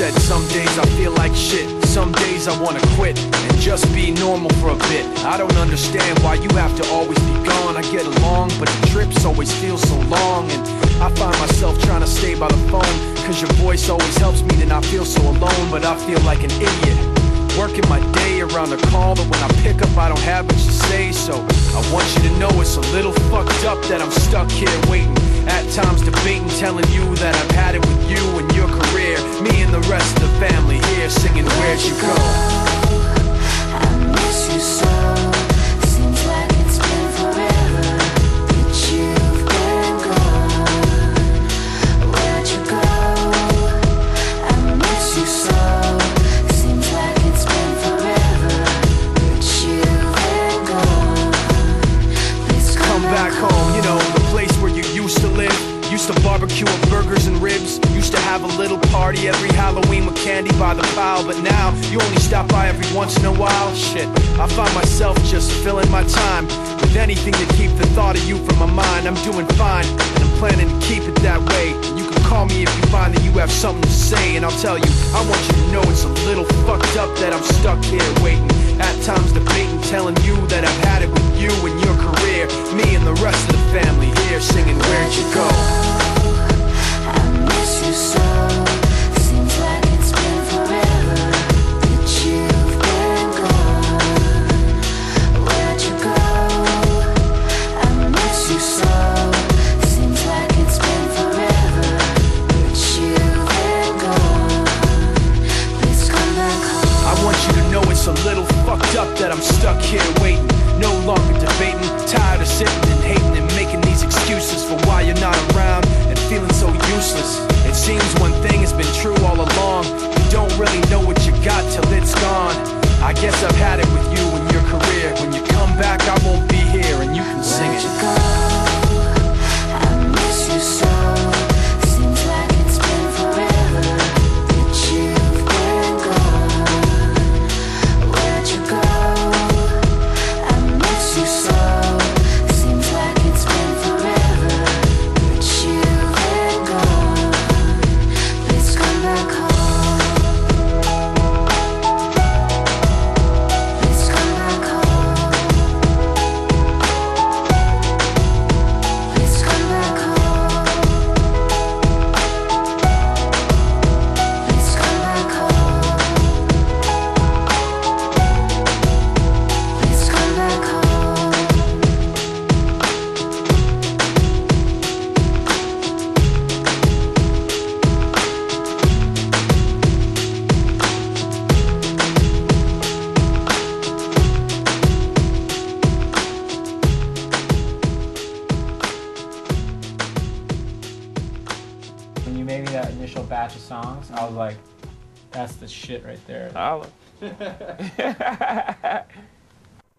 said some days I feel like shit, some days I wanna quit and just be normal for a bit. I don't understand why you have to always be gone. I get along, but the trips always feel so long. And I find myself trying to stay by the phone, cause your voice always helps me to not feel so alone. But I feel like an idiot, working my day around the call, but when I pick up I don't have much to say. So I want you to know it's a little fucked up that I'm stuck here waiting, at times debating, telling you that I've had it with you and your career. Me and the rest of the family here singing Where'd You Go? I miss you so. Seems like it's been forever that you've been gone. Where'd you go? I miss you so. Seems like it's been forever that you've been gone. Please come Back home, you know, the place where you used to live. Used to barbecue with burgers and ribs. Used to have a little party every Halloween with candy by the pile. But now, you only stop by every once in a while. Shit, I find myself just filling my time with anything to keep the thought of you from my mind. I'm doing fine, and I'm planning to keep it that way. You can call me if you find that you have something to say, and I'll tell you, I want you to know it's a little fucked up that I'm stuck here waiting, at times debating, telling you that I've had it with you and your career. Me and the rest of the family here singing Where'd You Go? I miss you so. Seems like it's been forever that you've been gone. Where'd you go? I miss you so. Seems like it's been forever that you've been gone. Please come back home. I want you to know it's a little fucked up that I'm stuck here waiting, no longer debating, tired of sitting and hating and making these excuses for why you're not around and feeling so useless. It seems one thing has been true all along, you don't really know what you got till it's gone. I guess I've had it with you and your career. When you come back I won't be here and you can sing Where'd it. you go? I miss you so. Seems like it's been forever that you've been gone. Where'd you go? I miss you so. Seems like it's been forever that you've been gone. Please come back home. Please come back home. Please come back home. Please come back home. Please come back home. When you made me that initial batch of songs, I was like, that's the shit right there. Holla.